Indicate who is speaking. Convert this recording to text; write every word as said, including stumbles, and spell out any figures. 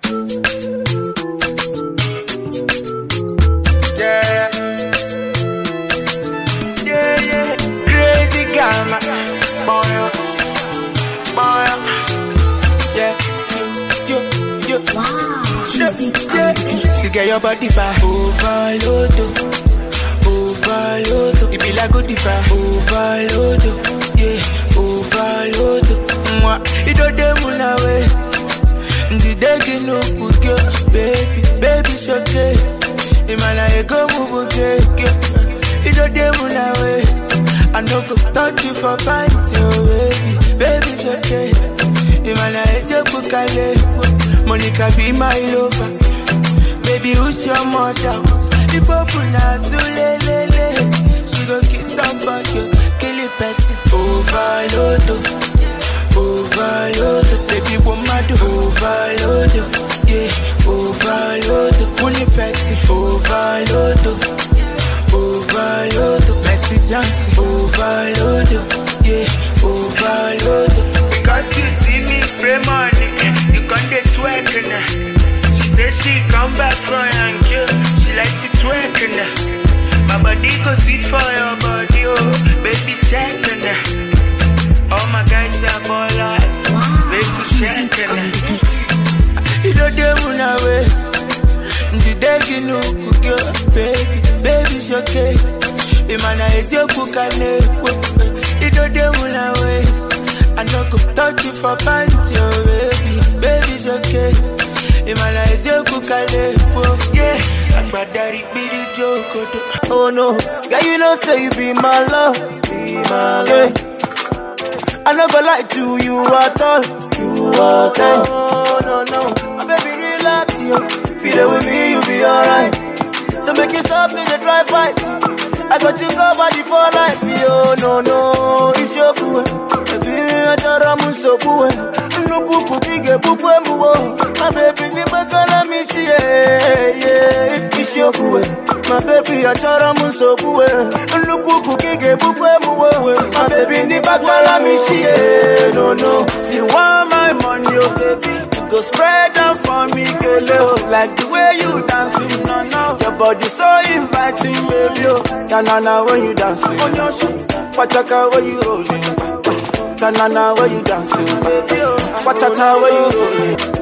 Speaker 1: Yeah, yeah, yeah. Crazy gamma, boy, boy. Yeah, you, you, you.
Speaker 2: Wow,
Speaker 1: Yeah, yeah. See, get your body back. Overload, overload. It be like good bar. Overload, yeah, overload. Mwah, it don't dem una waste. The day you know good girl, baby, baby showcase. Imana ego move okay, it don't dem una waste. I no go touch you for fight, oh baby, baby showcase. Imana ego kukale, Monica be my lover. Baby, who's your mother? If open as lele, she go kiss somebody, kill it person. Overload, overload, baby woman do overload, yeah, overload, pull it person. Overload, overload, Messi Johnson. Overload, yeah, overload. Because you see me spray money, you gon' get twerking now. Then she come back for you, she like to twerk now. My body go sweet for your body, oh, baby check now. All my guys are ballers, baby check now. You don't dare run away. The day you know cook your baby, baby's your case. Imana is your cook and you don't dare run away. I no go touch you for panty, oh baby, baby's your case. Imana is your kukale, yeah. Agbadari bidi joko.
Speaker 3: Oh no, girl you know say you be my love, be my love. Yeah. I no go lie to you at all, you at all. Oh no no, my baby relax, yo. Feel it with me, you be alright. So make you stop in the dry fight. I got you covered for life, yo. No no, it's your cool. Baby, I just ram so cool. No kuku bige bukwe muwo. My baby, me bakala me see, yeah, yeah. It's your cool. My baby, I just ram so cool. No kuku bige bukwe muwo. My baby, ni bakala me see, yeah. No no, you want my money, oh baby. Go spread down for me, girl. Like the way you dancing, no no. Your body so inviting, baby. Tanana when you dancing, on your shoe. Pachaka when you rolling. Tanana when you dancing, baby. Patata when you rolling.